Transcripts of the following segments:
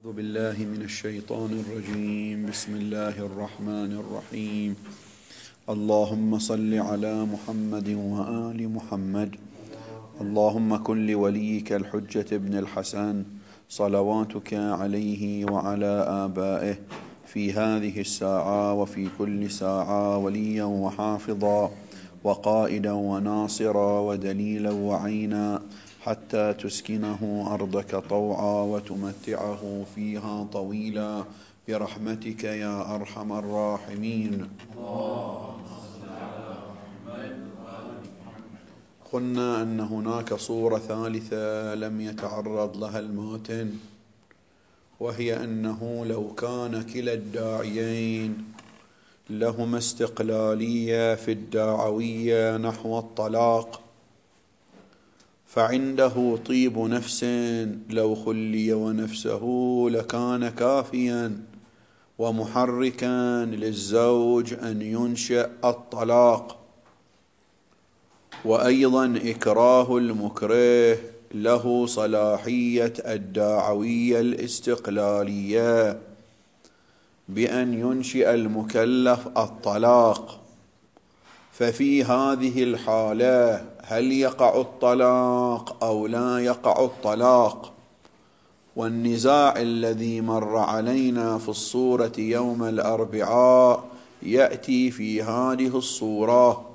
أعوذ بالله من الشيطان الرجيم. بسم الله الرحمن الرحيم. اللهم صل على محمد وآل محمد. اللهم كن لوليك الحجة ابن الحسن صلواتك عليه وعلى آبائه في هذه الساعة وفي كل ساعة وليا وحافظا وقائدا وناصرا ودليلا وعينا حتى تسكنه أرضك طوعا وتمتعه فيها طويلا برحمتك يا أرحم الراحمين. قلنا أن هناك صورة ثالثة لم يتعرض لها الماتن، وهي أنه لو كان كلا الداعيين لهما استقلالية في الدعوية نحو الطلاق، فعنده طيب نفس لو خلي ونفسه لكان كافيا ومحركا للزوج أن ينشئ الطلاق. وأيضا إكراه المكره له صلاحية الدعوية الاستقلالية بأن ينشئ المكلف الطلاق. ففي هذه الحالة هل يقع الطلاق أو لا يقع الطلاق؟ والنزاع الذي مر علينا في الصورة يوم الأربعاء يأتي في هذه الصورة.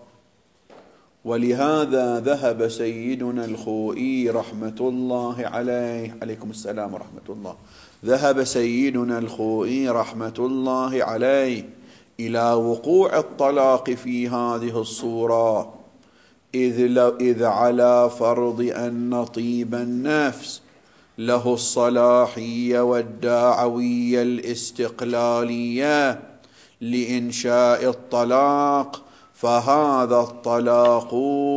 ولهذا ذهب سيدنا الخوئي رحمة الله عليه، عليكم السلام ورحمة الله، ذهب سيدنا الخوئي رحمة الله عليه إلى وقوع الطلاق في هذه الصورة، إذ على فرض أن طيب النفس له الصلاحية والدعوية الاستقلالية لإنشاء الطلاق، فهذا الطلاق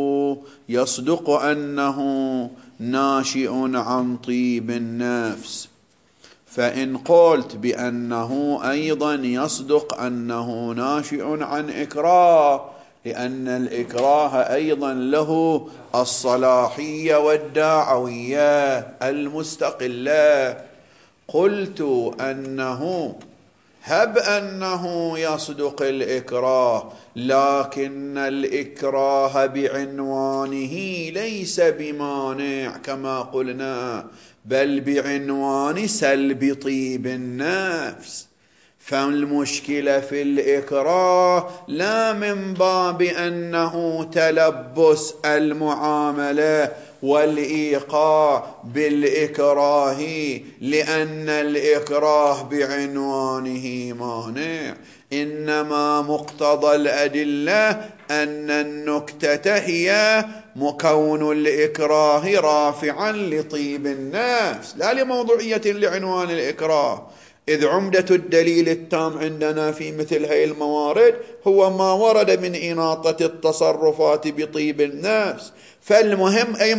يصدق أنه ناشئ عن طيب النفس. فإن قلت بأنه أيضا يصدق أنه ناشئ عن إكراه، لأن الإكراه أيضا له الصلاحية والدعوية المستقلة، قلت أنه هب أنه يصدق الإكراه، لكن الإكراه بعنوانه ليس بمانع كما قلنا، بل بعنوان سلب طيب النفس. فالمشكلة في الإكراه لا من باب أنه تلبس المعاملة والإيقاع بالإكراه، لأن الإكراه بعنوانه مانع، إنما مقتضى الأدلة أن النكتة هي كون الإكراه رافعا لطيب النفس لا لموضوعية لعنوان الإكراه، إذ عمدة الدليل التام عندنا في مثل هذه الموارد هو ما ورد من إناطة التصرفات بطيب النفس. فالمهم أي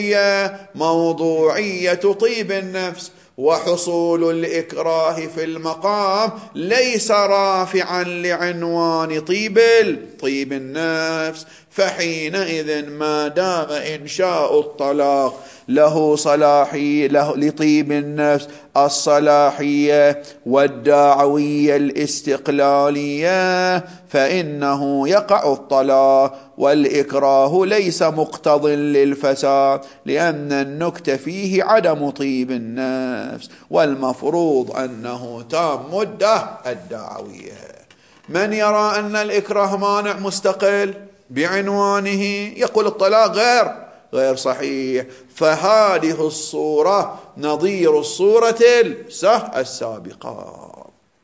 موضوعية طيب النفس، وحصول الإكراه في المقام ليس رافعا لعنوان طيب النفس. فحينئذ ما دام إنشاء الطلاق له صلاحية لطيب النفس الصلاحية والدعوية الاستقلالية، فإنه يقع الطلاق، والإكراه ليس مقتض للفساد، لأن النكتة فيه عدم طيب النفس، والمفروض أنه تام مدة الدعوية. من يرى أن الإكراه مانع مستقل بعنوانه يقول الطلاق غير صحيح. فهذه الصورة نظير الصورة السابقة.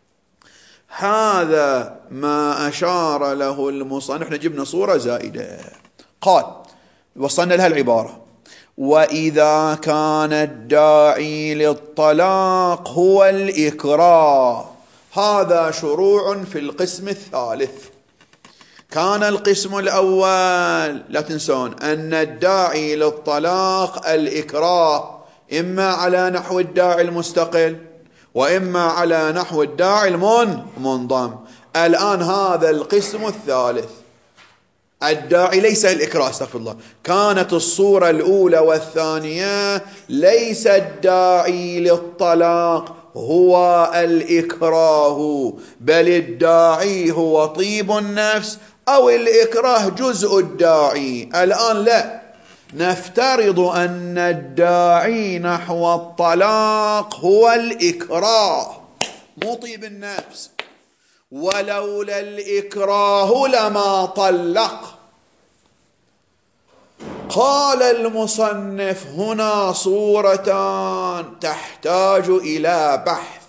هذا ما أشار له المصنف. نحن جبنا صورة زائدة، قال وصلنا لها العبارة: وإذا كان الداعي للطلاق هو الإكراه. هذا شروع في القسم الثالث. كان القسم الأول لا تنسون أن الداعي للطلاق الإكراه، إما على نحو الداعي المستقل وإما على نحو الداعي المنضم. الآن هذا القسم الثالث، الداعي ليس الإكراه، استغفر الله. كانت الصورة الأولى والثانية ليس الداعي للطلاق هو الإكراه، بل الداعي هو طيب النفس، أو الإكراه جزء الداعي. الآن لا، نفترض أن الداعي نحو الطلاق هو الإكراه مو طيب النفس، ولولا الإكراه لما طلق. قال المصنف هنا صورتان تحتاج إلى بحث،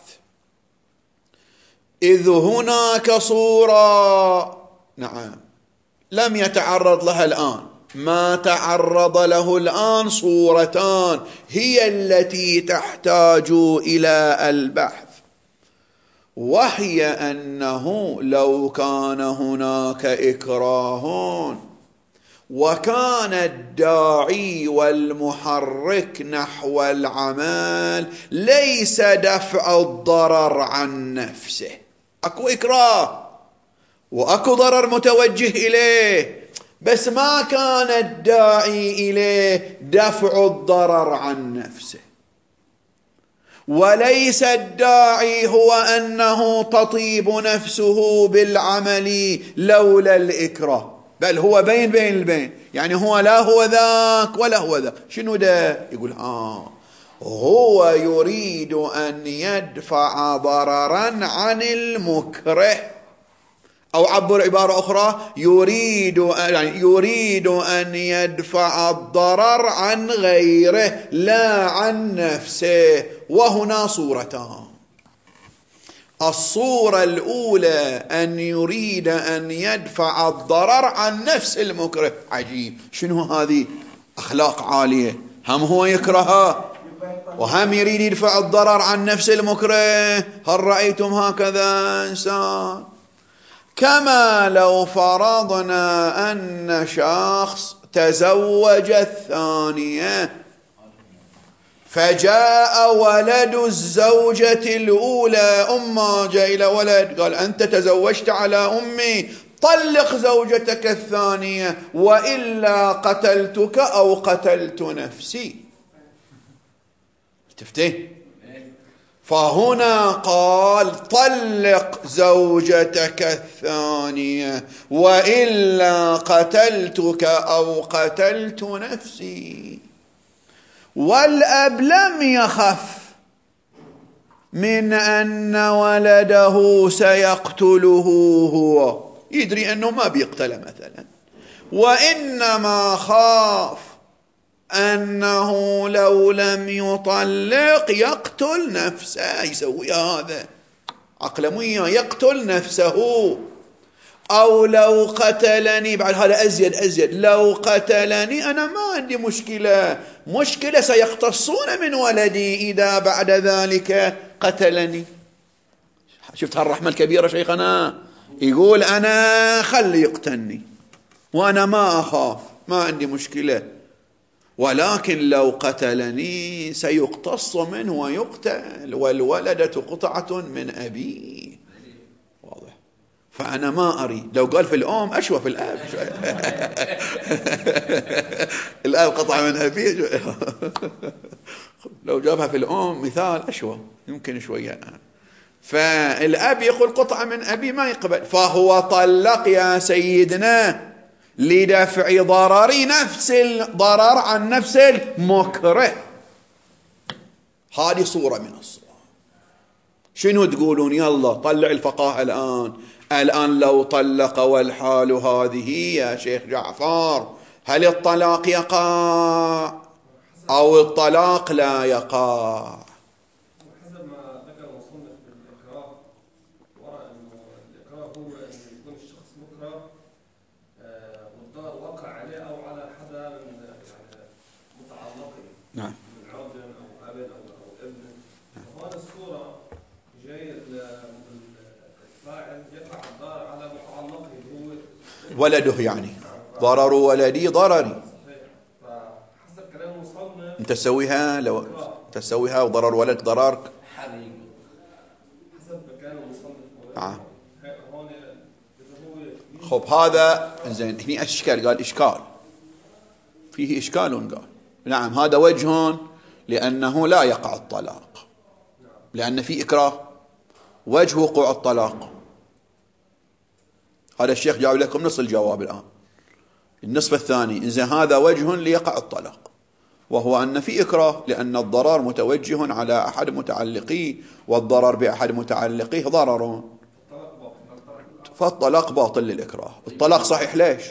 إذ هناك صورة نعم لم يتعرض لها الآن، ما تعرض له الآن صورتان هي التي تحتاج إلى البحث، وهي أنه لو كان هناك إكراه وكان الداعي والمحرك نحو العمل ليس دفع الضرر عن نفسه، أكو إكراه وأكو ضرر متوجه إليه، بس ما كان الداعي إليه دفع الضرر عن نفسه، وليس الداعي هو أنه تطيب نفسه بالعمل لولا الإكراه، بل هو بين البين، يعني هو لا هو ذاك ولا هو ذاك. شنو ده؟ يقول هو يريد أن يدفع ضررا عن المكره، أو عبر عبارة أخرى يريد أن يدفع الضرر عن غيره لا عن نفسه. وهنا صورتان، الصورة الأولى أن يريد أن يدفع الضرر عن نفس المكره. عجيب، شنو هذه؟ أخلاق عالية، هم هو يكرهها وهم يريد يدفع الضرر عن نفس المكره. هل رأيتم هكذا إنسان؟ كما لو فرضنا أن شخص تزوج الثانية فجاء ولد الزوجة الأولى، أمه جاء إلى ولد قال أنت تزوجت على أمي، طلق زوجتك الثانية وإلا قتلتك أو قتلت نفسي. تفتين؟ فهنا قال طلق زوجتك الثانية وإلا قتلتك أو قتلت نفسي. والأب لم يخف من أن ولده سيقتله، هو يدري أنه ما بيقتله مثلا، وإنما خاف أنه لو لم يطلق يقتل نفسه. يسوي هذا عقله مية، يقتل نفسه. أو لو قتلني، بعد هذا أزيد، لو قتلني أنا ما عندي مشكلة سيقتصون من ولدي إذا بعد ذلك قتلني. شفت هالرحمة الكبيرة شيخنا؟ يقول أنا خلي يقتلني وأنا ما أخاف، ما عندي مشكلة، ولكن لو قتلني سيقتص منه ويقتل، والولدة قطعة من أبيه. واضح؟ فأنا ما أريد. لو قال في الأم أشوى في الأب الأب قطعة من أبيه لو جابها في الأم مثال أشوى يمكن شوية. فالأب يقول قطعة من أبي ما يقبل، فهو طلق يا سيدنا لدفع ضرر نفس الضرر عن نفس المكره. هذه صورة من الصور. شنو تقولون؟ يلا طلع الفقاهة الآن لو طلق والحال هذه يا شيخ جعفر، هل الطلاق يقع أو الطلاق لا يقع؟ حسب ما ذكر المصنف بالإكراه، ورأى أنه الإكراه هو أن يكون الشخص مكره والضرر وقع عليه أو على حدا من متعلقه، نعم، من عبد أو أب أو ابن. فهذه الصورة جاي الفاعل يقع الضرر على متعلقه هو ولده، يعني ضرر ولدي ضرري. فحسب كلام المصنف أنت تسويها، لو تسويها وضرر ولد ضررك حسب كلام المصنف. هون إذا هو خب هذا زين. هنا أشكال، قال إشكال فيه إشكال، قال نعم هذا وجه لأنه لا يقع الطلاق. لأن في إكراه. وجه وقوع الطلاق، هذا الشيخ جاوب لكم نص الجواب الآن. النصف الثاني، إذا هذا وجه ليقع الطلاق، وهو أن في إكراه، لأن الضرر متوجه على أحد متعلقيه، والضرر بأحد متعلقيه ضرر، فالطلاق باطل للإكراه. الطلاق صحيح. ليش؟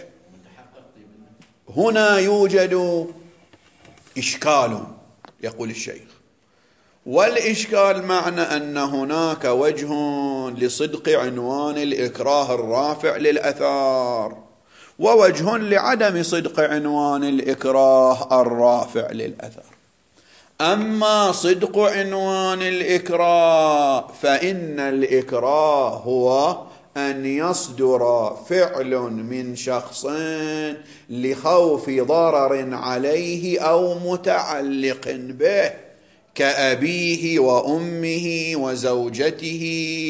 هنا يوجد إشكال، يقول الشيخ، والإشكال معنى أن هناك وجه لصدق عنوان الإكراه الرافع للأثار، ووجه لعدم صدق عنوان الإكراه الرافع للأثر. أما صدق عنوان الإكراه فإن الإكراه هو أن يصدر فعل من شخص لخوف ضرر عليه أو متعلق به، كأبيه وأمه وزوجته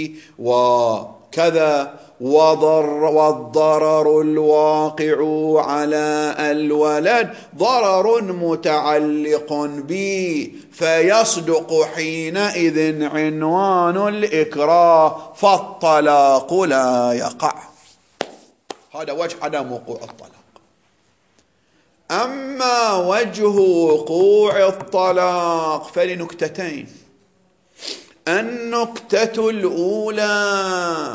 وكذا، والضرر الواقع على الولد ضرر متعلق به، فيصدق حينئذ عنوان الإكراه، فالطلاق لا يقع. هذا وجه عدم وقوع الطلاق. أما وجه وقوع الطلاق فلنكتتين. النكتة الأولى: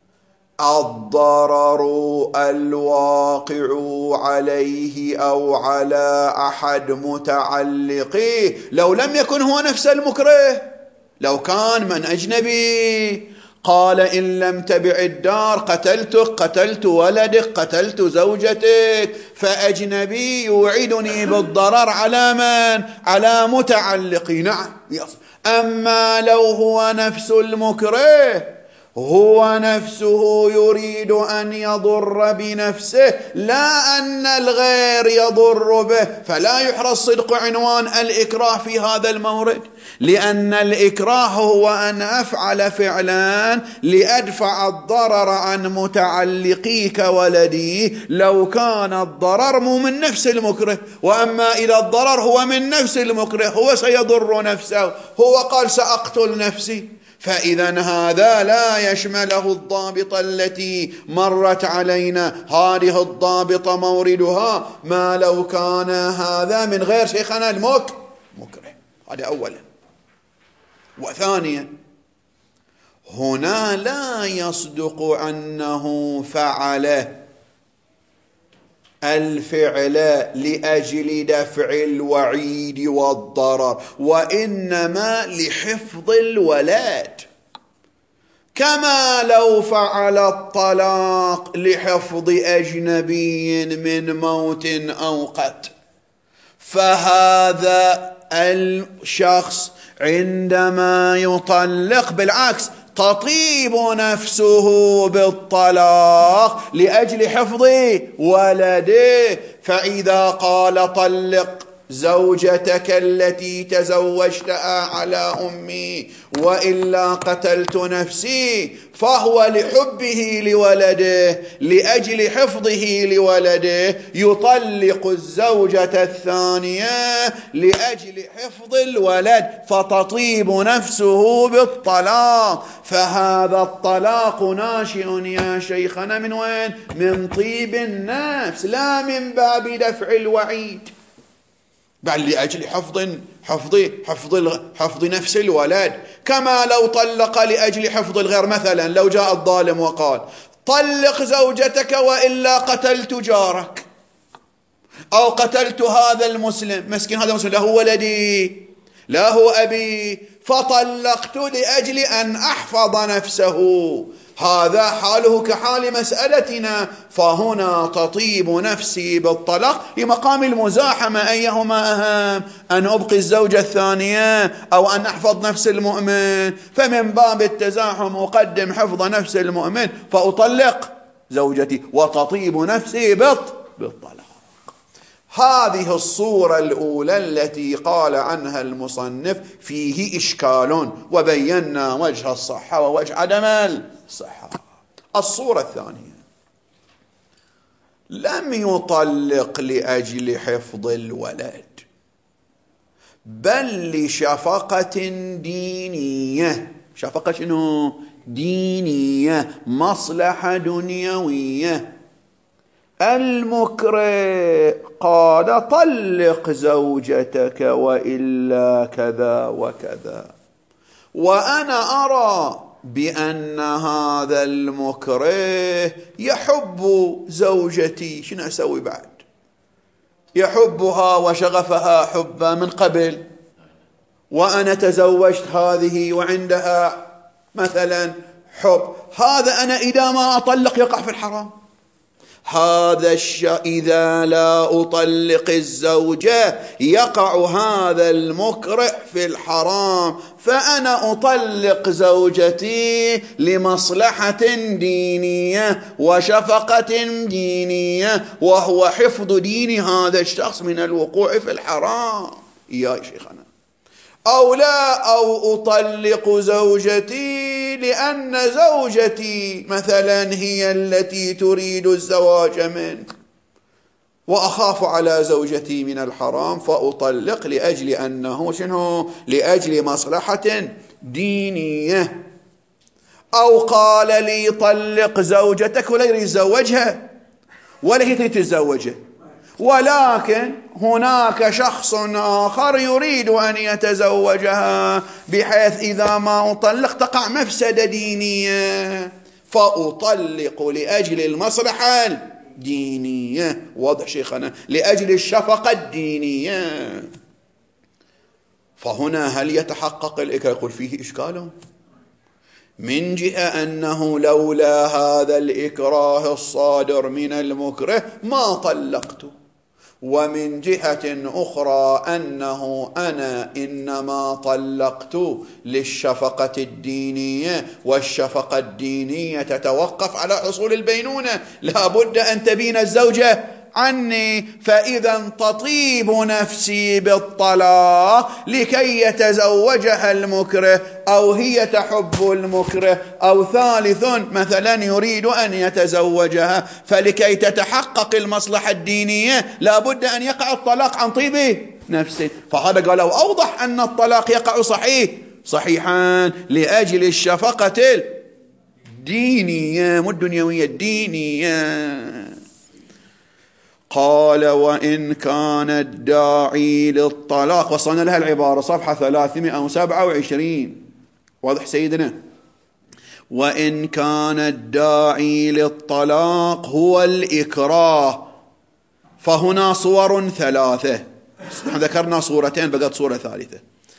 الضرر الواقع عليه أو على أحد متعلقيه، لو لم يكن هو نفس المكره، لو كان من أجنبي قال إن لم تبع الدار قتلتك، قتلت ولدك، قتلت زوجتك، فأجنبي يوعدني بالضرر على من؟ على متعلقي، نعم. أما لو هو نفس المكره، هو نفسه يريد أن يضر بنفسه لا أن الغير يضر به، فلا يحرص صدق عنوان الإكراه في هذا المورد، لأن الإكراه هو أن أفعل فعلا لأدفع الضرر عن متعلقي كولدي لو كان الضرر مو من نفس المكره. وأما إذا الضرر هو من نفس المكره، هو سيضر نفسه، هو قال سأقتل نفسي، فإذا هذا لا يشمله الضابطة التي مرت علينا. هذه الضابطة موردها ما لو كان هذا من غير شيخنا المكره. هذا أولا. وثانيا، هنا لا يصدق أنه فعل الفعل لأجل دفع الوعيد والضرر، وإنما لحفظ الولد، كما لو فعل الطلاق لحفظ أجنبي من موت أو قتل. فهذا الشخص عندما يطلق بالعكس تطيب نفسه بالطلاق لأجل حفظ ولده، فإذا قال طلق زوجتك التي تزوجتها على أمي وإلا قتلت نفسي، فهو لحبه لولده لأجل حفظه لولده يطلق الزوجة الثانية لأجل حفظ الولد، فتطيب نفسه بالطلاق. فهذا الطلاق ناشئ يا شيخنا من وين؟ من طيب النفس، لا من باب دفع الوعيد، بل لأجل حفظ نفس الولد. كما لو طلق لأجل حفظ الغير، مثلا لو جاء الظالم وقال طلق زوجتك وإلا قتلت جارك، أو قتلت هذا المسلم، مسكين هذا المسلم له ولدي له أبي، فطلقت لأجل أن أحفظ نفسه، هذا حاله كحال مسألتنا، فهنا تطيب نفسي بالطلاق لمقام المزاحمة. أيهما أهم؟ أن أبقي الزوجة الثانية أو أن أحفظ نفس المؤمن؟ فمن باب التزاحم أقدم حفظ نفس المؤمن فأطلق زوجتي وتطيب نفسي بالطلاق. هذه الصورة الأولى التي قال عنها المصنف فيه إشكال، وبينا وجه الصحة ووجه عدم الصحة. الصورة الثانية: لم يطلق لأجل حفظ الولد، بل لشفقة دينية. شفقة شنو؟ دينية، مصلحة دنيوية. المكره قال طلق زوجتك وإلا كذا وكذا، وأنا أرى بأن هذا المكره يحب زوجتي، شنو أسوي بعد؟ يحبها وشغفها حبا من قبل، وأنا تزوجت هذه وعندها مثلا حب، هذا أنا إذا ما أطلق يقع في الحرام. هذا إذا لا أطلق الزوجة يقع هذا المكره في الحرام، فأنا أطلق زوجتي لمصلحة دينية وشفقة دينية، وهو حفظ دين هذا الشخص من الوقوع في الحرام. يا شيخنا، أو لا، أو أطلق زوجتي لأن زوجتي مثلا هي التي تريد الزواج منه، وأخاف على زوجتي من الحرام فأطلق لأجل أنه شنو؟ لأجل مصلحة دينية. أو قال لي طلق زوجتك ولا يريد يتزوجها ولا هي تريد تتزوجه، ولكن هناك شخص آخر يريد أن يتزوجها، بحيث إذا ما أطلق تقع مفسدة دينية، فأطلق لأجل المصلحة الدينية. واضح شيخنا؟ لأجل الشفقة الدينية. فهنا هل يتحقق الإكراه؟ يقول فيه إشكال من جهة أنه لولا هذا الإكراه الصادر من المكره ما طلقت، ومن جهة أخرى أنه أنا إنما طلقت للشفقة الدينية، والشفقة الدينية تتوقف على حصول البينونة، لا بد أن تبين الزوجة عني، فإذا تطيب نفسي بالطلاق لكي يتزوجها المكره، أو هي تحب المكره، أو ثالث مثلا يريد أن يتزوجها، فلكي تتحقق المصلحة الدينية لا بد أن يقع الطلاق عن طيب نفسه. فهذا قالوا أوضح أن الطلاق يقع صحيحا لأجل الشفقة الدينية، مو الدنيوية، الدينية. قال وإن كان الداعي للطلاق، وصلنا لها العبارة صفحة 327. واضح سيدنا؟ وإن كان الداعي للطلاق هو الإكراه، فهنا صور ثلاثة، ذكرنا صورتين بقت صورة ثالثة.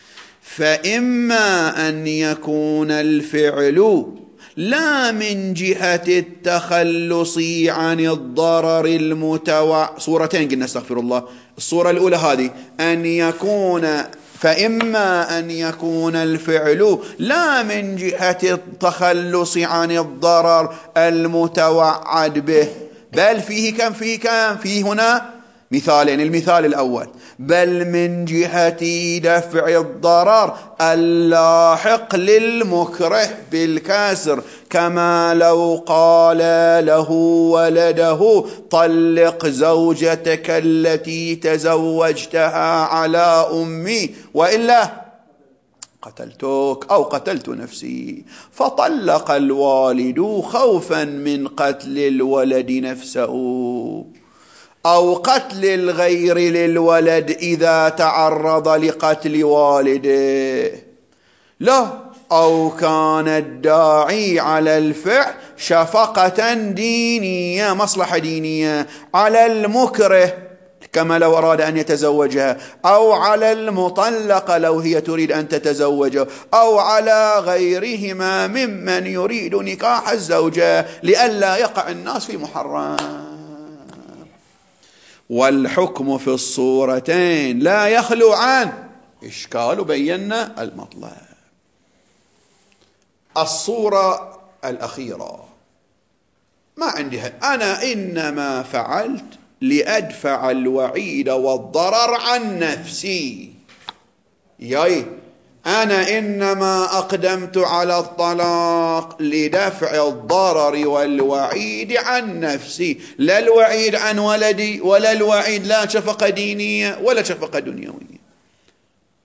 فإما أن يكون الفعل لا من جهة التخلص عن الضرر صورتين قلنا استغفر الله. الصورة الأولى هذه أن يكون، فإما أن يكون الفعل لا من جهة التخلص عن الضرر المتوعد به، بل فيه هنا مثالين. المثال الأول بل من جهة دفع الضرر اللاحق للمكره بالكسر، كما لو قال له ولده طلق زوجتك التي تزوجتها على أمي وإلا قتلتك أو قتلت نفسي، فطلق الوالد خوفا من قتل الولد نفسه، أو قتل الغير للولد إذا تعرض لقتل والده. لا، أو كان الداعي على الفعل شفقة دينية، مصلحة دينية، على المكره كما لو أراد أن يتزوجها، أو على المطلقة لو هي تريد أن تتزوجه، أو على غيرهما ممن يريد نكاح الزوجة لئلا يقع الناس في محرم. والحكم في الصورتين لا يخلو عن إشكال، بينا المطلب. الصورة الأخيرة ما عندها، أنا إنما فعلت لأدفع الوعيد والضرر عن نفسي، أنا إنما أقدمت على الطلاق لدفع الضرر والوعيد عن نفسي، لا الوعيد عن ولدي، ولا الوعيد لا شفقة دينية ولا شفقة دنيوية.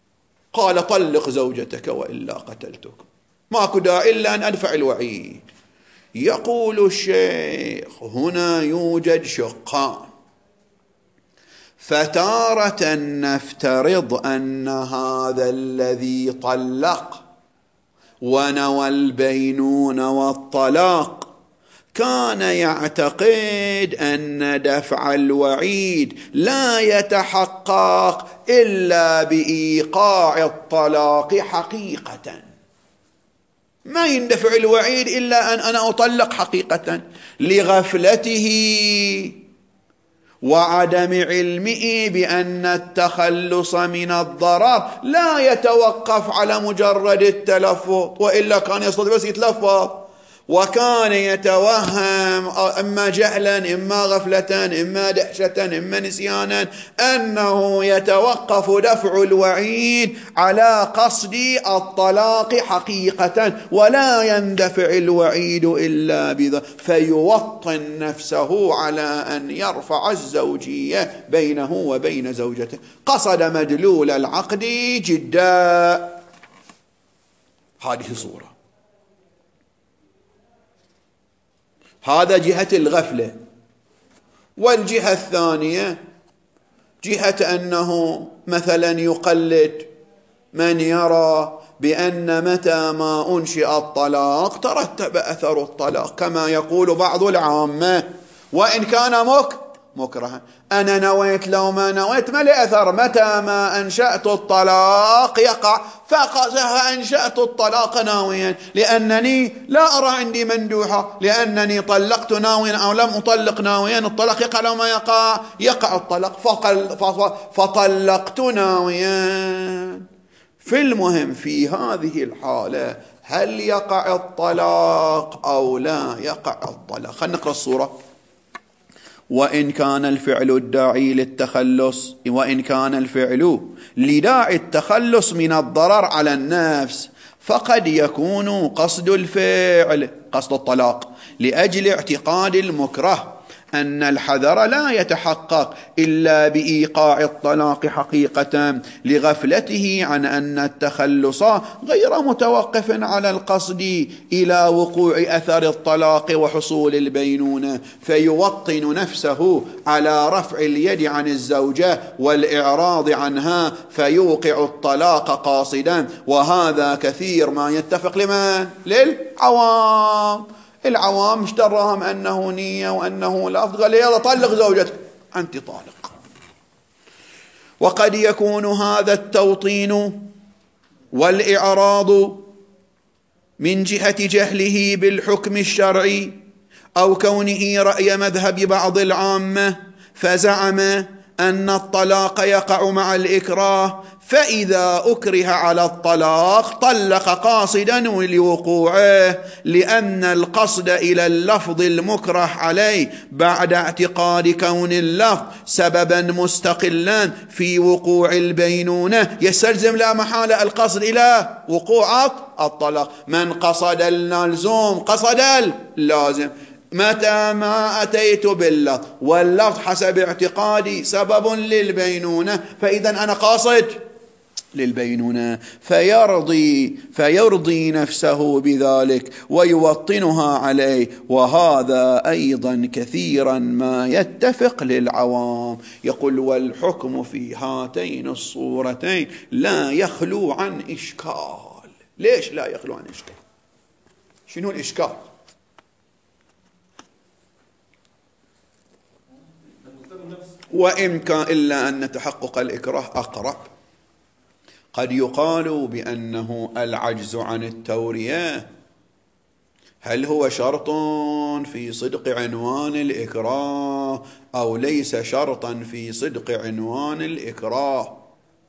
قال طلق زوجتك وإلا قتلتك، ماكو داعي إلا أن أدفع الوعيد. يقول الشيخ هنا يوجد شقان، فتارة نفترض أن هذا الذي طلق ونوى البينونة والطلاق كان يعتقد أن دفع الوعيد لا يتحقق إلا بإيقاع الطلاق حقيقة، ما يندفع الوعيد إلا أن أنا أطلق حقيقة، لغفلته وعدم علمه بأن التخلص من الضرر لا يتوقف على مجرد التلفظ، وإلا كان يستطيع بس يتلفظ، وكان يتوهم إما جهلا إما غفلة إما دهشة إما نسيانا أنه يتوقف دفع الوعيد على قصد الطلاق حقيقة، ولا يندفع الوعيد إلا بذا، فيوطن نفسه على أن يرفع الزوجية بينه وبين زوجته، قصد مدلول العقد جدا. هذه صورة، هذا جهة الغفلة. والجهة الثانية جهة أنه مثلا يقلد من يرى بأن متى ما أنشئ الطلاق ترتب أثر الطلاق، كما يقول بعض العامة، وإن كان مكرها. أنا نويت لو ما نويت ما لي أثر، متى ما أنشأت الطلاق يقع، فأنشأت الطلاق ناويا لأنني لا أرى عندي مندوحة، لأنني طلقت ناويا أو لم أطلق ناويا، الطلاق يقع لو ما يقع الطلاق، فطلقت ناويا. في المهم في هذه الحالة هل يقع الطلاق أو لا يقع الطلاق؟ خلينا نقرأ الصورة. وإن كان الفعل الداعي للتخلص، وإن كان الفعل لداعي التخلص من الضرر على النفس، فقد يكون قصد الفعل قصد الطلاق لأجل اعتقاد المكره أن الحذر لا يتحقق إلا بإيقاع الطلاق حقيقة، لغفلته عن أن التخلص غير متوقف على القصد إلى وقوع أثر الطلاق وحصول البينونة، فيوطن نفسه على رفع اليد عن الزوجة والإعراض عنها فيوقع الطلاق قاصدا. وهذا كثير ما يتفق لمن؟ للعوام. العوام اشتراهم أنه نية وأنه لفظ، قال يلا طلق زوجتك أنت طالق. وقد يكون هذا التوطين والإعراض من جهة جهله بالحكم الشرعي، أو كونه رأي مذهب بعض العامة فزعم أن الطلاق يقع مع الإكراه، فإذا أكره على الطلاق طلق قاصدا لوقوعه، لأن القصد إلى اللفظ المكره عليه بعد اعتقاد كون اللفظ سببا مستقلا في وقوع البينونة يستلزم لا محالة القصد إلى وقوع الطلاق. من قصد اللزوم قصد اللازم. متى ما أتيت باللفظ واللفظ حسب اعتقادي سبب للبينونة، فإذا أنا قاصد للبينونة، فيرضي نفسه بذلك ويوطنها عليه. وهذا أيضا كثيرا ما يتفق للعوام. يقول والحكم في هاتين الصورتين لا يخلو عن إشكال. ليش لا يخلو عن إشكال؟ شنو الإشكال؟ وإن كان إلا أن تحقق الإكراه أقرب. قد يقال بأنه العجز عن التورية هل هو شرط في صدق عنوان الإكراه أو ليس شرطا في صدق عنوان الإكراه؟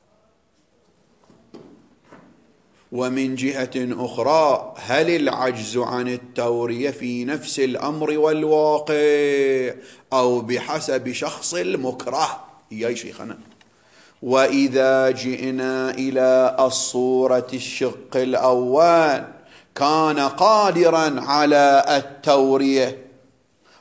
ومن جهة أخرى هل العجز عن التورية في نفس الأمر والواقع أو بحسب شخص المكره؟ يا شيخنا، وإذا جئنا إلى الصورة الشق الأول كان قادرا على التورية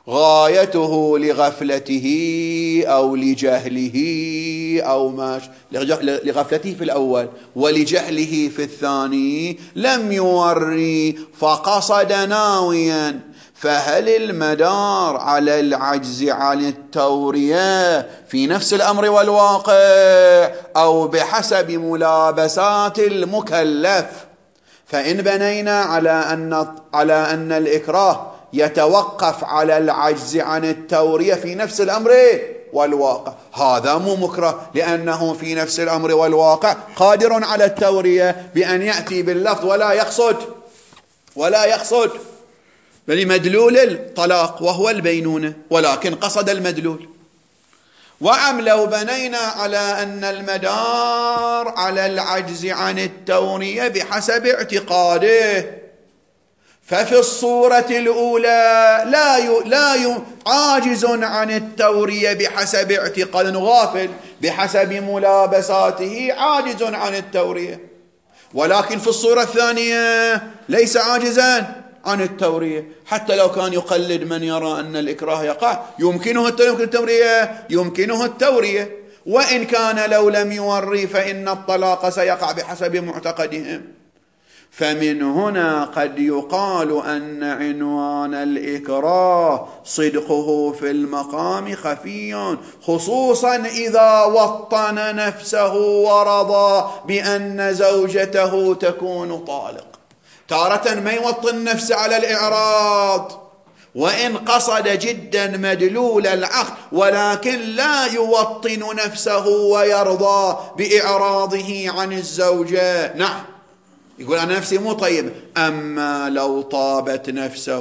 غايته لغفلته أو لجهله أو لغفلته في الأول ولجهله في الثاني لم يوري فقصد ناويا، فهل المدار على العجز عن التورية في نفس الأمر والواقع أو بحسب ملابسات المكلف؟ فإن بنينا على أن الإكراه يتوقف على العجز عن التورية في نفس الأمر والواقع، هذا مو مكره، لأنه في نفس الأمر والواقع قادر على التورية بأن يأتي باللفظ ولا يقصد بمدلول الطلاق وهو البينونة، ولكن قصد المدلول. وعم لو بنينا على أن المدار على العجز عن التورية بحسب اعتقاده، ففي الصورة الأولى لا عاجز عن التورية بحسب اعتقاد، غافل بحسب ملابساته عاجز عن التورية، ولكن في الصورة الثانية ليس عاجزا عن التورية، حتى لو كان يقلد من يرى أن الإكراه يقع يمكنه التورية، وإن كان لو لم يوري فإن الطلاق سيقع بحسب معتقدهم. فمن هنا قد يقال أن عنوان الإكراه صدقه في المقام خفي، خصوصا إذا وطن نفسه ورضى بأن زوجته تكون طالق. تارة ما يوطن نفسه على الإعراض وإن قصد جدا مدلول العقد، ولكن لا يوطن نفسه ويرضى بإعراضه عن الزوجة. نعم، يقول أنا نفسي مو طيب، أما لو طابت نفسه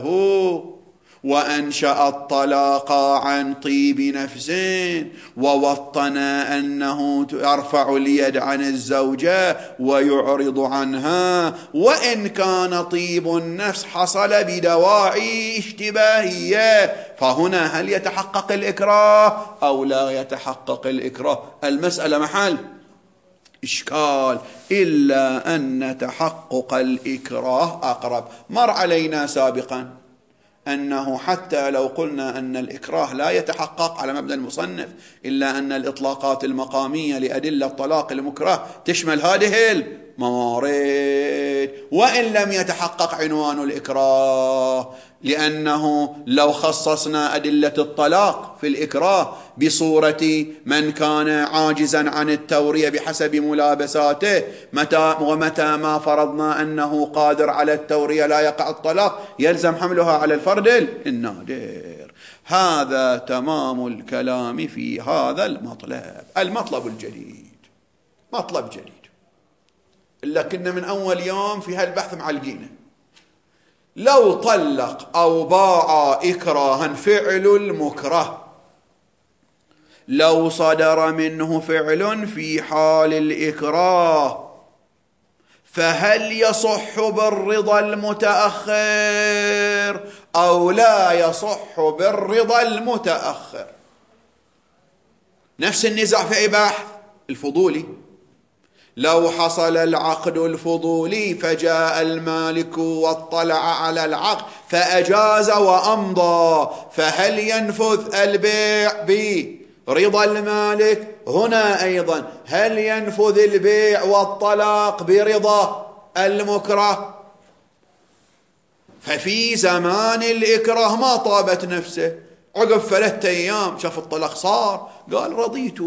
وأنشأ الطلاق عن طيب نفس ووطن أنه يرفع اليد عن الزوجة ويعرض عنها، وإن كان طيب النفس حصل بدواعي اشتباهية، فهنا هل يتحقق الإكراه أو لا يتحقق الإكراه؟ المسألة محل إشكال، إلا أن تحقق الإكراه أقرب. مر علينا سابقا أنه حتى لو قلنا أن الإكراه لا يتحقق على مبدأ المصنف، إلا أن الإطلاقات المقامية لأدلة الطلاق المكره تشمل هذه الموارد، وإن لم يتحقق عنوان الإكراه، لأنه لو خصصنا أدلة الطلاق في الإكراه بصورة من كان عاجزا عن التورية بحسب ملابساته، ومتى ما فرضنا أنه قادر على التورية لا يقع الطلاق، يلزم حملها على الفرد النادر. هذا تمام الكلام في هذا المطلب الجديد، مطلب جديد، إلا كنا من أول يوم في هالبحث معلقينه. لو طلق أو باع إكراها فعل المكره، لو صدر منه فعل في حال الإكراه، فهل يصح بالرضا المتأخر أو لا يصح بالرضا المتأخر؟ نفس النزاع في إباحة الفضولي. لو حصل العقد الفضولي فجاء المالك واطلع على العقد فأجاز وأمضى، فهل ينفذ البيع برضا المالك؟ هنا أيضا هل ينفذ البيع والطلاق برضا المكره؟ ففي زمان الإكراه ما طابت نفسه، عقب 3 أيام شاف الطلاق صار، قال رضيت،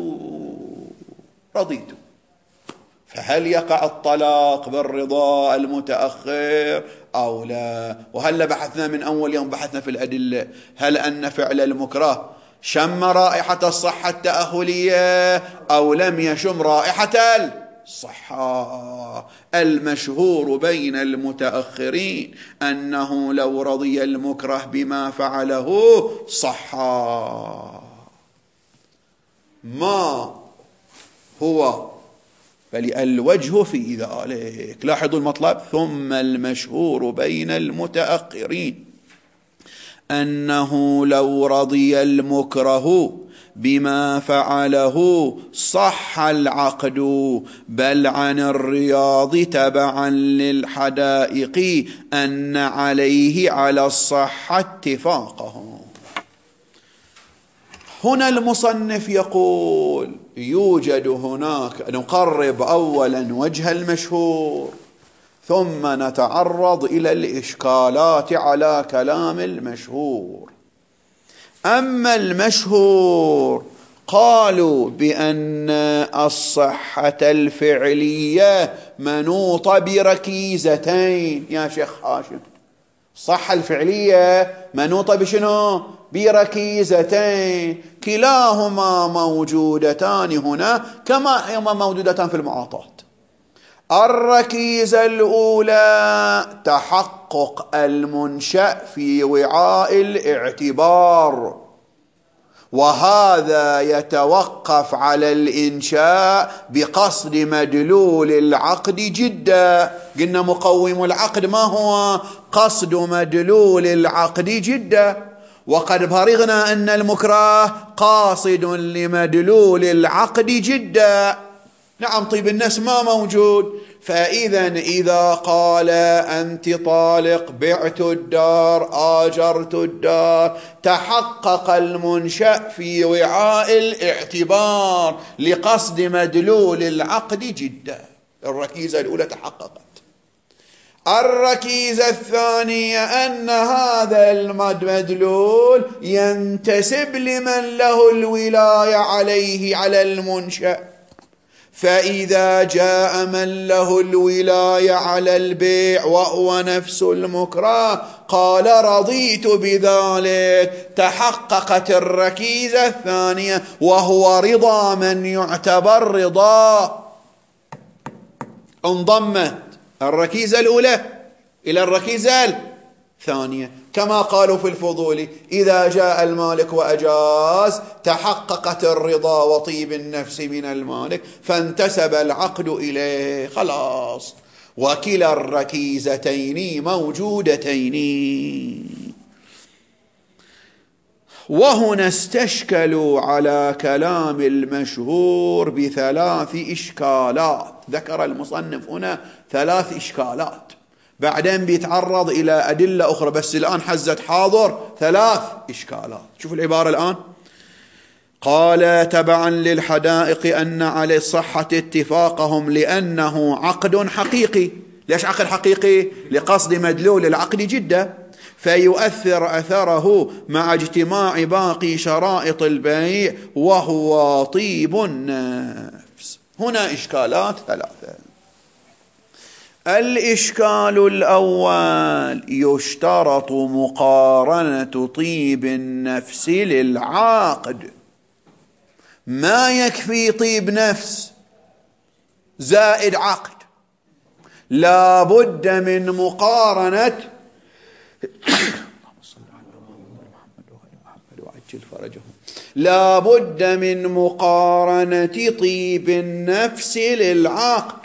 فهل يقع الطلاق بالرضا المتأخر أو لا؟ وهل بحثنا من أول يوم بحثنا في الأدلة، هل أن فعل المكره شم رائحة الصحة التأهلية أو لم يشم رائحة الصحة؟ المشهور بين المتأخرين أنه لو رضي المكره بما فعله صحا، ما هو فالوجه في ذلك. لاحظوا المطلب. ثم المشهور بين المتأخرين أنه لو رضي المكره بما فعله صح العقد، بل عن الرياض تبعا للحدائق أن عليه على الصحة اتفاقهم. هنا المصنف يقول يوجد هناك، نقرب أولا وجه المشهور ثم نتعرض إلى الإشكالات على كلام المشهور. أما المشهور قالوا بأن الصحة الفعلية منوطة بركيزتين. يا شيخ هاشم، الصحة الفعلية منوطة بشنو؟ بركيزتين، كلاهما موجودتان هنا كما هما موجودتان في المعاطات. الركيزة الأولى تحقق المنشأ في وعاء الاعتبار، وهذا يتوقف على الإنشاء بقصد مدلول العقد جدا. قلنا مقوم العقد ما هو؟ قصد مدلول العقد جدا، وقد فرغنا أن المكره قاصد لمدلول العقد جدا. نعم، طيب النفس ما موجود. إذا قال أنت طالق، بعت الدار، آجرت الدار، تحقق المنشأ في وعاء الاعتبار لقصد مدلول العقد جدا. الركيزة الأولى تحققت. الركيزة الثانية أن هذا المدلول ينتسب لمن له الولاية عليه على المنشأ، فإذا جاء من له الولاية على البيع وهو نفس المكره قال رضيت بذلك، تحققت الركيزة الثانية وهو رضا من يعتبر رضا. انضمت الركيزة الأولى إلى الركيزة الثانية، كما قالوا في الفضول إذا جاء المالك وأجاز تحققت الرضا وطيب النفس من المالك فانتسب العقد إليه، خلاص. وكلا الركيزتين موجودتين. وهنا استشكلوا على كلام المشهور بثلاث إشكالات. ذكر المصنف هنا 3 إشكالات، بعدين بيتعرض إلى أدلة أخرى، بس الآن حزت حاضر 3 إشكالات. شوفوا العبارة الآن. قال تبعا للحدائق أن على الصحة اتفاقهم لأنه عقد حقيقي. ليش عقد حقيقي؟ لقصد مدلول العقد جدا، فيؤثر أثره مع اجتماع باقي شرائط البيع وهو طيب النفس. هنا إشكالات 3. الإشكال الأول: يشترط مقارنة طيب النفس للعاقد. ما يكفي طيب نفس زائد عقد، لا بد من مقارنة لا بد من مقارنة طيب النفس للعقد.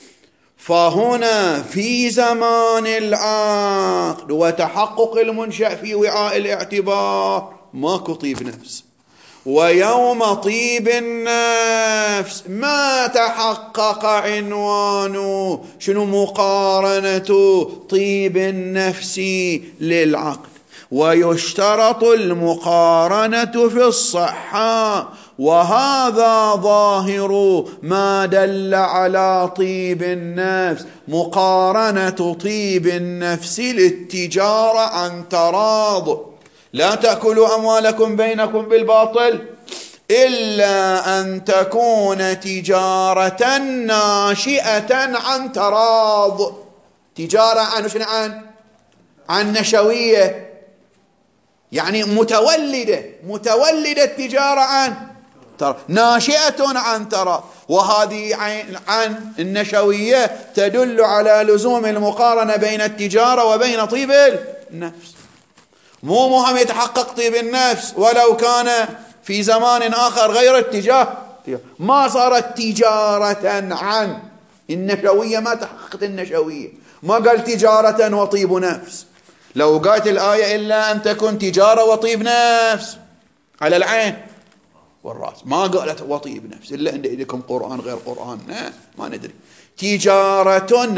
فهنا في زمان العقد وتحقق المنشأ في وعاء الاعتبار ماكو طيب نفس، ويوم طيب النفس ما تحقق عنوانه شنو؟ مقارنة طيب النفس للعقد. ويشترط المقارنة في الصحة، وهذا ظاهر ما دل على طيب النفس، مقارنة طيب النفس للتجارة عن تراض. لا تأكلوا أموالكم بينكم بالباطل إلا أن تكون تجارة ناشئة عن تراض. تجارة عن شنو؟ عن نشوية، يعني متولدة التجارة عن تراض، ناشئة عن تراض. وهذه عن النشوية تدل على لزوم المقارنة بين التجارة وبين طيب النفس. مو مهم يتحقق طيب النفس ولو كان في زمان آخر غير التجارة، ما صارت تجارة عن النشوية، ما تحققت النشوية، ما قال تجارة وطيب نفس. لو قالت الآية إلا أن تكون تجارة وطيب نفس على العين والرأس، ما قالت وطيب نفس إلا أن إيديكم قرآن غير قرآن، ما ندري. تجارة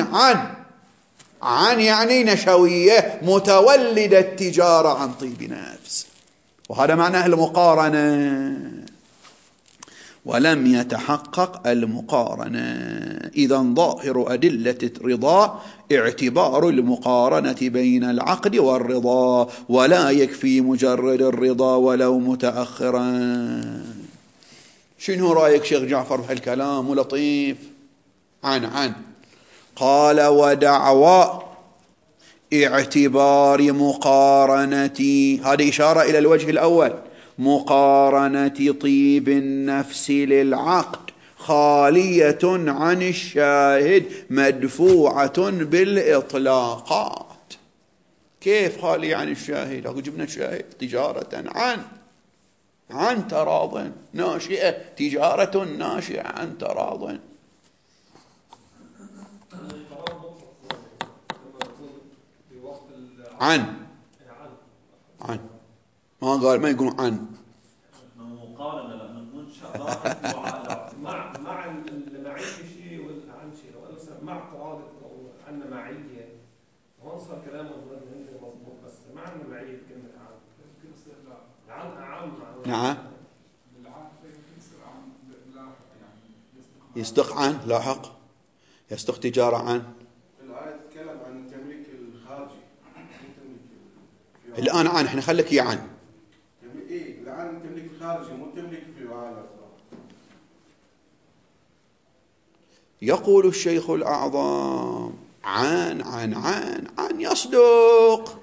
عن يعني نشوية متولدة التجارة عن طيب نفس. وهذا معناه المقارنة. ولم يتحقق المقارنة. إذا ظاهر أدلة الرضا اعتبار المقارنة بين العقد والرضا، ولا يكفي مجرد الرضا ولو متأخرا. شنو رأيك شيخ جعفر بهالكلام لطيف؟ عن قال ودعوى اعتبار مقارنة، هذه إشارة إلى الوجه الأول، مقارنة طيب النفس للعقد خالية عن الشاهد مدفوعة بالإطلاقات. كيف خالية عن الشاهد؟ أقول جبنا الشاهد تجارة عن تراض ناشئة، تجارة ناشئة عن تراض. عن ما قال، ما يقولون عن مقارنة، لما المنشأ ضاعت مع المعية شيء والعن شيء، ولا مع تراض عن معية، هون صار كلامه مضبوط، بس مع المعية كلمة عن أعم. نعم يصدق عن لاحق، يصدق تجارة عن. الآية تتكلم عن التمليك الخارجي. الآن عن، احنا خليك عن. إيه الآن التمليك الخارجي مو التمليك في وعاء. يقول الشيخ الأعظم عن يصدق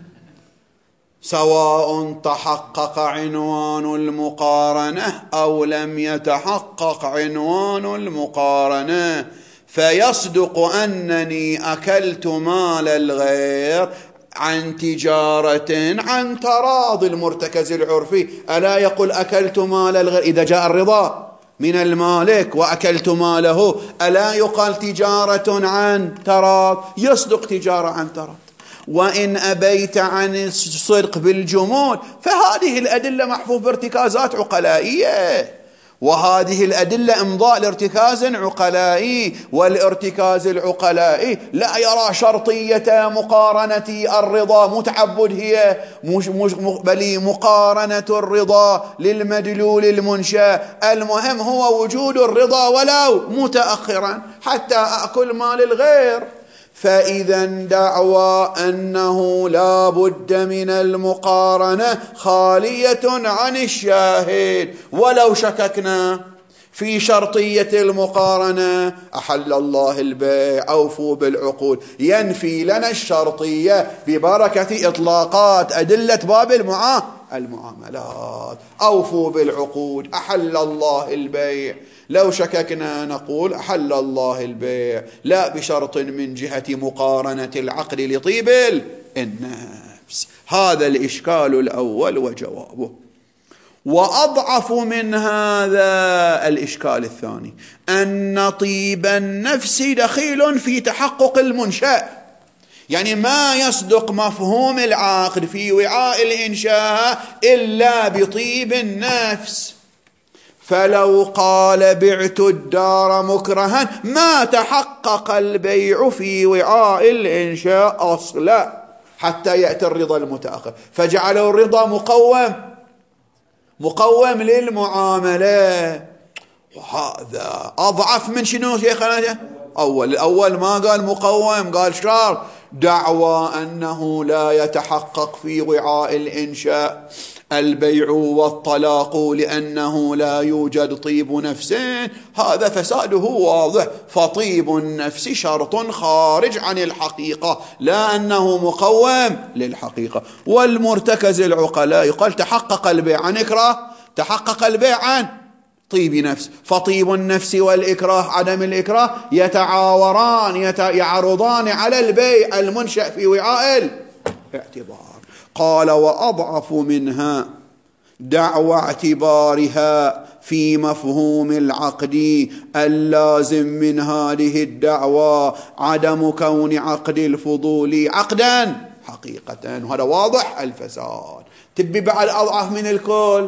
سواء تحقق عنوان المقارنة أو لم يتحقق عنوان المقارنة، فيصدق أنني أكلت مال الغير عن تجارة عن تراضي المرتكز العرفي. ألا يقول أكلت مال الغير إذا جاء الرضا من المالك وأكلت ماله، ألا يقال تجارة عن تراض؟ يصدق تجارة عن تراض. وإن أبيت عن الصدق بالجمول فهذه الأدلة محفوف بارتكازات عقلائية، وهذه الأدلة إمضاء لارتكاز عقلائي، والارتكاز العقلائي لا يرى شرطية مقارنة الرضا متعبد، هي بل مقارنة الرضا للمدلول المنشأ، المهم هو وجود الرضا ولو متأخرا حتى أكل مال الغير. فإذا دعوى أنه لا بد من المقارنة خالية عن الشاهد، ولو شككنا في شرطية المقارنة أحل الله البيع أوفوا بالعقود، ينفي لنا الشرطية ببركة إطلاقات أدلة باب المعاملات. أوفوا بالعقود أحل الله البيع، لو شككنا نقول أحل الله البيع، لا بشرط من جهة مقارنة العقد لطيب النفس. هذا الإشكال الأول وجوابه. وأضعف من هذا الإشكال الثاني، أن طيب النفس دخيل في تحقق المنشأ، يعني ما يصدق مفهوم العقد في وعاء الإنشاء إلا بطيب النفس. فلو قال بعت الدار مكرها ما تحقق البيع في وعاء الإنشاء أصلا حتى يأتي الرضا المتأخر، فجعله الرضا مقوم للمعاملة. وهذا أضعف من شنو شيخنا؟ الأول ما قال مقوم، قال شرط. دعوى أنه لا يتحقق في وعاء الإنشاء البيع والطلاق لأنه لا يوجد طيب نفس، هذا فساده واضح. فطيب النفس شرط خارج عن الحقيقة، لا أنه مقوم للحقيقة. والمرتكز العقلاء يقال تحقق البيع عن إكراه، تحقق البيع عن طيب نفس، فطيب النفس والإكراه عدم الإكراه يتعاوران يعرضان على البيع المنشأ في وعاء الاعتبار. قال وأضعف منها دعوى اعتبارها في مفهوم العقد اللازم من هذه الدعوى عدم كون عقد الفضول عقدا حقيقة، وهذا واضح الفساد. تبي بعد أضعف من الكل؟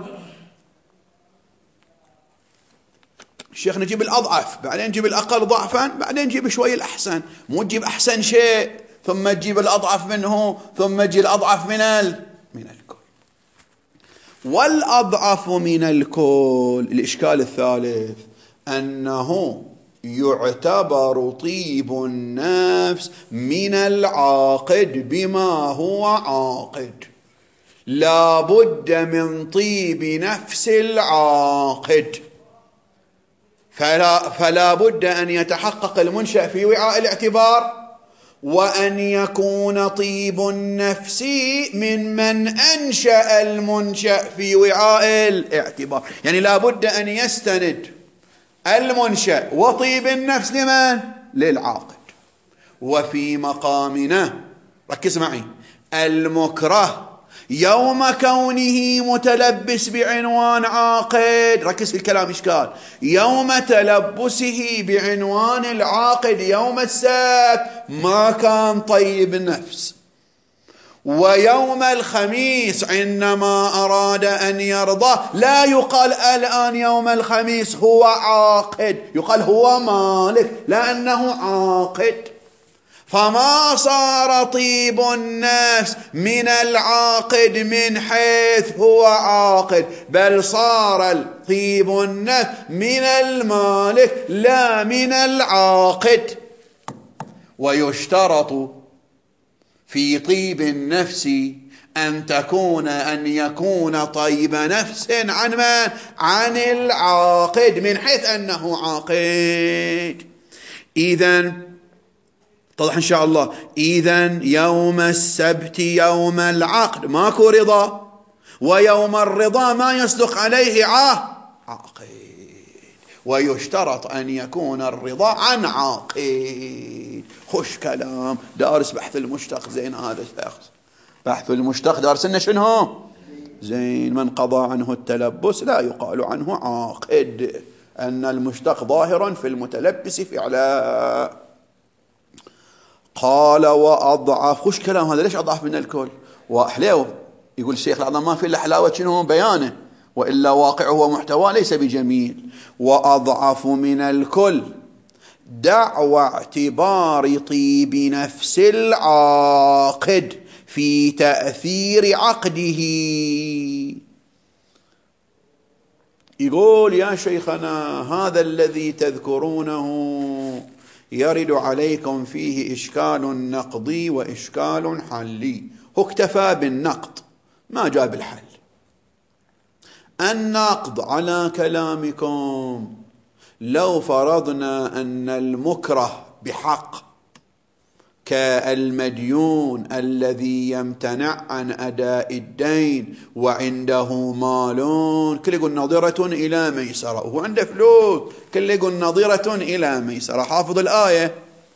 الشيخ نجيب الأضعف بعدين نجيب الأقل ضعفا بعدين نجيب شوي الأحسن، مو تجيب أحسن شيء ثم تجيب الأضعف منه ثم تجيب الأضعف من الكل. والأضعف من الكل. الإشكال الثالث أنه يعتبر طيب النفس من العاقد بما هو عاقد، لا بد من طيب نفس العاقد، فلا بد أن يتحقق المنشأ في وعاء الاعتبار، وأن يكون طيب النفس من أنشأ المنشأ في وعاء الاعتبار. يعني لا بد أن يستند المنشأ وطيب النفس لمن؟ للعاقد. وفي مقامنا ركز معي، المكره يوم كونه متلبس بعنوان عاقد، ركز في الكلام إشكال، يوم تلبسه بعنوان العاقد يوم السبت ما كان طيب النفس، ويوم الخميس عندما أراد أن يرضى لا يقال الآن يوم الخميس هو عاقد، يقال هو مالك لأنه عاقد. فما صار طيب النفس من العاقد من حيث هو عاقد، بل صار طيب النفس من المالك لا من العاقد. ويشترط في طيب النفس أن يكون طيب نفس عن من؟ عن العاقد من حيث أنه عاقد. إذن اتضح إن شاء الله. إذن يوم السبت يوم العقد ماكو رضا، ويوم الرضا ما يصدق عليه عاقد، ويشترط أن يكون الرضا عن عاقد. خوش كلام. دارس بحث المشتق زين، هذا الشخص بحث المشتق دارس لنا شنو زين. من قضى عنه التلبس لا يقال عنه عاقد، أن المشتق ظاهر في المتلبس فعلا. قال وأضعف، خوش كلام هذا، ليش أضعف من الكل؟ وأحليه يقول الشيخ الأعظم ما في إلا حلاوة شنو بيانه، وإلا واقعه ومحتواه ليس بجميل. وأضعف من الكل دعوى اعتبار طيب نفس العاقد في تأثير عقده. يقول يا شيخنا هذا الذي تذكرونه يرد عليكم فيه إشكال نقضي وإشكال حلي. هو اكتفى بالنقد ما جاب الحل. النقد على كلامكم لو فرضنا أن المكره بحق كالمديون الذي يمتنع عن أداء الدين وعنده مال، كل يقول نظرة إلى ميسرة، وهو عنده فلوس كل يقول نظرة إلى ميسرة. حافظ الآية،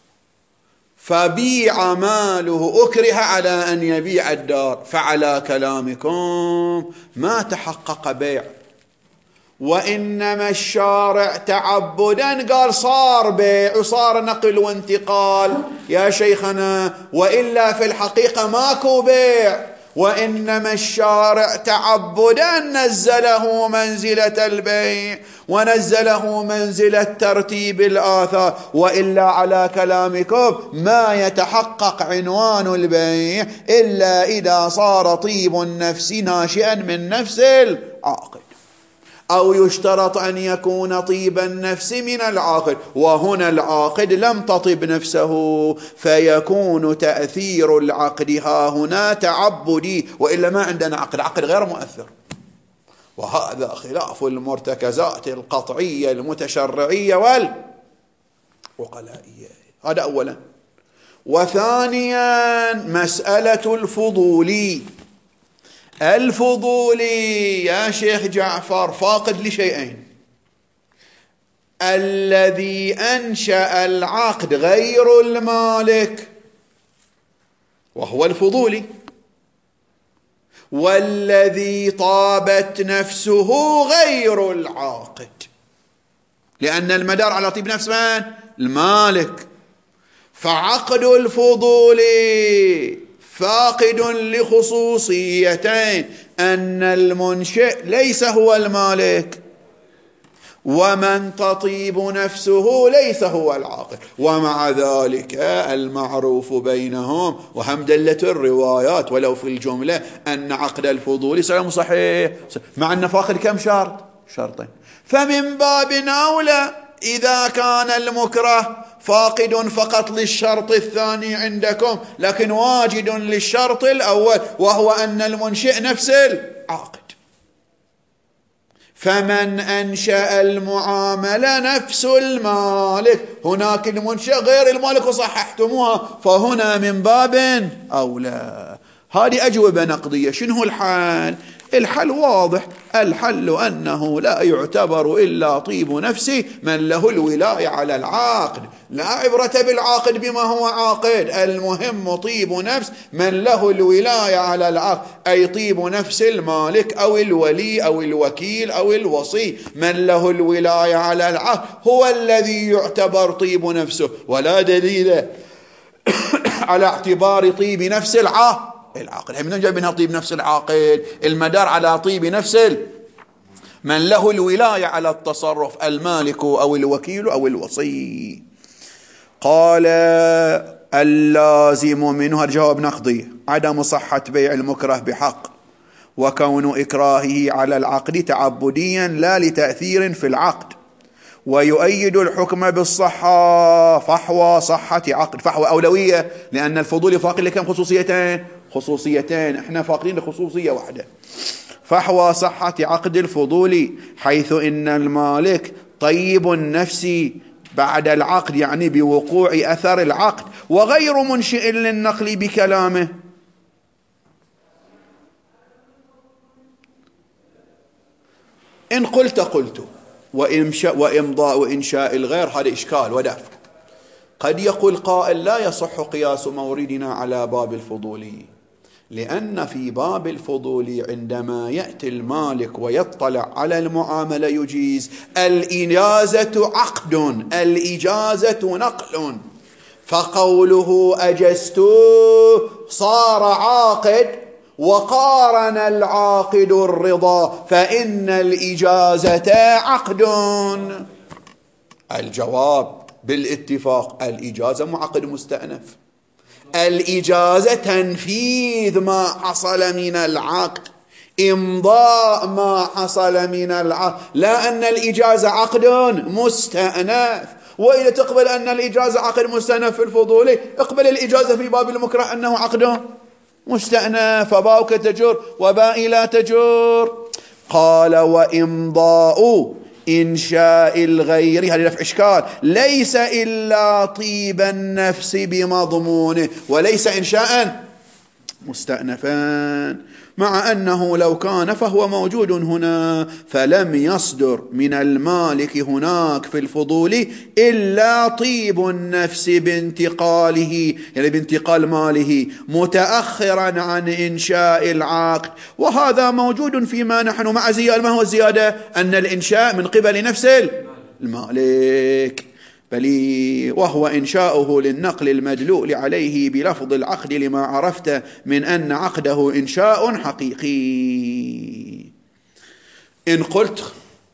فبيع ماله أكره على أن يبيع الدار. فعلى كلامكم ما تحقق بيع، وإنما الشارع تعبدا قال صار بيع وصار نقل وانتقال يا شيخنا، وإلا في الحقيقة ماكو بيع، وإنما الشارع تعبدا نزله منزلة البيع ونزله منزلة ترتيب الآثار، وإلا على كلامكم ما يتحقق عنوان البيع إلا إذا صار طيب النفس ناشئا من نفس العاقد، أو يشترط أن يكون طيب النفس من العاقد، وهنا العاقد لم تطب نفسه فيكون تأثير العقد ها هنا تعبدي، وإلا ما عندنا عقد غير مؤثر. وهذا خلاف المرتكزات القطعية المتشرعية والعقلائية. هذا أولا. وثانيا مسألة الفضولي يا شيخ جعفر فاقد لشيئين: الذي أنشأ العقد غير المالك وهو الفضولي، والذي طابت نفسه غير العاقد، لأن المدار على طيب نفس من؟ المالك. فعقد الفضولي فاقد لخصوصيتين: أن المنشئ ليس هو المالك، ومن تطيب نفسه ليس هو العاقل. ومع ذلك المعروف بينهم وهم دلت الروايات ولو في الجملة أن عقد الفضول سلام صحيح، مع أن فاقد كم شرط؟ شرطين. فمن باب أولى إذا كان المكره فاقد فقط للشرط الثاني عندكم لكن واجد للشرط الأول وهو أن المنشئ نفس العاقد، فمن أنشأ المعاملة نفس المالك، هناك المنشأ غير المالك وصححتموها، فهنا من باب أولى. هذه أجوبة نقدية. شنو الحل؟ الحل واضح، الحل أنه لا يعتبر إلا طيب نفسي من له الولاية على العاقد، لا عبرة بالعاقد بما هو عاقد، المهم طيب نفس من له الولاية على العاقد، أي طيب نفس المالك أو الولي أو الوكيل أو الوصي، من له الولاية على العاقد هو الذي يعتبر طيب نفسه، ولا دليل على اعتبار طيب نفس العاقد. من جاء منها طيب نفس العاقل؟ المدار على طيب نفس من له الولاية على التصرف، المالك أو الوكيل أو الوصي. قال اللازم منه، الجواب نقضي، عدم صحة بيع المكره بحق، وكون إكراهه على العقد تعبديا لا لتأثير في العقد، ويؤيد الحكم بالصحة فحوى صحة عقد، فحوى أولوية لأن الفضول فاقد لكم خصوصيتين، احنا فاقدين لخصوصية واحدة، فحوى صحة عقد الفضول حيث إن المالك طيب النفس بعد العقد، يعني بوقوع أثر العقد، وغير منشئ للنقل بكلامه. إن قلت وإمضاء وإنشاء الغير، هذا إشكال ودافع. قد يقول قائل لا يصح قياس موردنا على باب الفضول، لأن في باب الفضول عندما يأتي المالك ويطلع على المعاملة يجيز، الإجازة عقد، الإجازة نقل، فقوله أجزت صار عاقد، وقارن العاقد الرضا، فإن الإجازة عقد. الجواب بالاتفاق الإجازة معقد مستأنف، الإجازة تنفيذ ما حصل من العقد، إمضاء ما حصل من العقد، لا أن الإجازة عقد مستأنف. وإذا تقبل أن الإجازة عقد مستأنف في الفضولي، اقبل الإجازة في باب المكره أنه عقد مستأنف، فباؤك تجر وبائي لا تجر. قال وإمضاء إنشاء الغير، هذا دفع إشكال، ليس إلا طيب النفس بمضمونه، وليس إنشاء مستأنفا، مع أنه لو كان فهو موجود هنا، فلم يصدر من المالك هناك في الفضول إلا طيب النفس بانتقاله، يعني بانتقال ماله متأخرا عن إنشاء العقد، وهذا موجود فيما نحن مع زيادة. ما هو الزيادة؟ أن الإنشاء من قبل نفس المالك، بل وهو إنشاؤه للنقل المدلول عليه بلفظ العقد، لما عرفت من أن عقده إنشاء حقيقي. إن قلت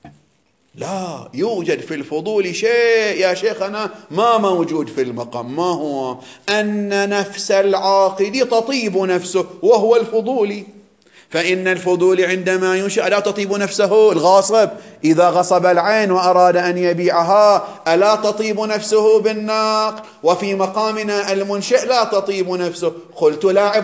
لا يوجد في الفضول شيء يا شيخنا ما موجود في المقام، ما هو؟ أن نفس العاقد تطيب نفسه وهو الفضولي، فإن الفضول عندما ينشأ لا تطيب نفسه. الغاصب إذا غصب العين وأراد أن يبيعها ألا تطيب نفسه بالنقد؟ وفي مقامنا المنشئ لا تطيب نفسه. قلت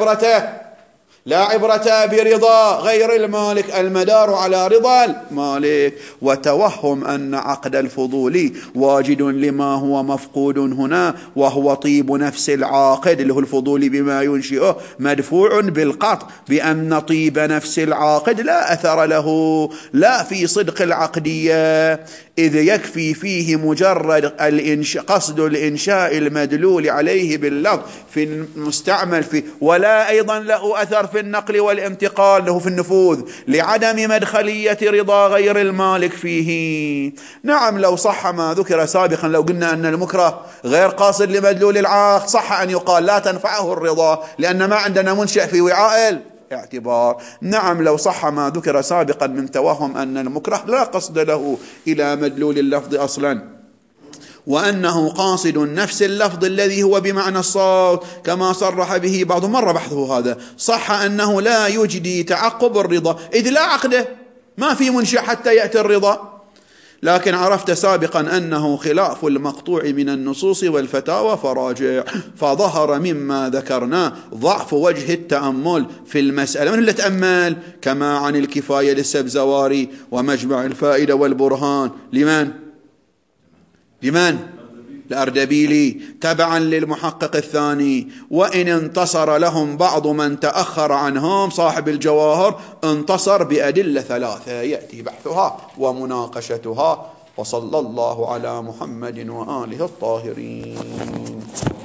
لا عبرة برضا غير المالك، المدار على رضا المالك. وتوهم أن عقد الفضول واجد لما هو مفقود هنا، وهو طيب نفس العاقد اللي هو الفضول بما ينشئه، مدفوع بالقطع بأن طيب نفس العاقد لا أثر له لا في صدق العقدية، إذ يكفي فيه مجرد قصد الإنشاء المدلول عليه باللفظ في المستعمل فيه، ولا أيضا له أثر في النقل والانتقال له في النفوذ، لعدم مدخلية رضا غير المالك فيه. نعم لو صح ما ذكر سابقا، لو قلنا أن المكره غير قاصد لمدلول العقد، صح أن يقال لا تنفعه الرضا، لأن ما عندنا منشأ في وعاء اعتبار. نعم لو صح ما ذكر سابقا من توهم أن المكره لا قصد له إلى مدلول اللفظ أصلا، وأنه قاصد نفس اللفظ الذي هو بمعنى الصوت كما صرح به بعض، مر بحثه هذا، صح أنه لا يجدي تعقب الرضا إذ لا عقده، ما في منشأ حتى يأتي الرضا. لكن عرفت سابقا أنه خلاف المقطوع من النصوص والفتاوى فراجع. فظهر مما ذكرنا ضعف وجه التأمل في المسألة. من اللي تأمل؟ كما عن الكفاية للسبزواري ومجمع الفائدة والبرهان لمن؟ الأردبيلي تبعا للمحقق الثاني. وإن انتصر لهم بعض من تأخر عنهم صاحب الجواهر انتصر بأدلة 3 يأتي بحثها ومناقشتها. وصلى الله على محمد وآله الطاهرين.